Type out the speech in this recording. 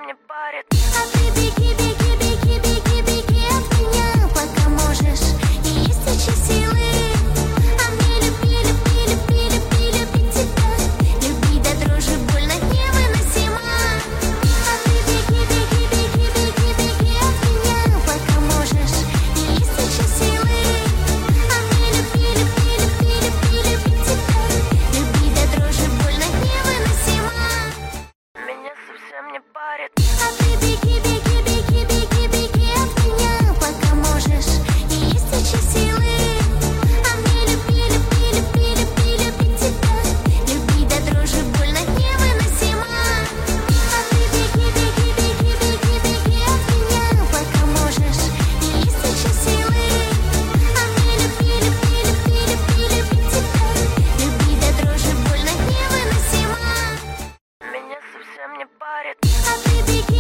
не парит. А ты беги, беги, беги, беги, беги от меня, пока можешь, и есть еще силы. А мне люби, люби, люби, люби, любить тебя, любить до дрожи больно невыносимо. А ты беги, беги, беги, беги, беги от меня, пока можешь, и есть еще силы. А мне люби, люби, люби, люби, любить тебя, любить до дрожи больно невыносимо. Меня совсем не парит. А ты беги, беги, беги, беги, беги от меня, пока можешь, и есть еще силы. А мне люби, люби, люби, люби, любить тебя, любить до дрожи больно невыносимо. А ты беги, беги, беги, беги, беги от меня, пока можешь, и есть еще силы. А мне люби, люби, люби, люби, любить тебя, любить до дрожи больно невыносимо. Меня совсем не парит. А ты беги,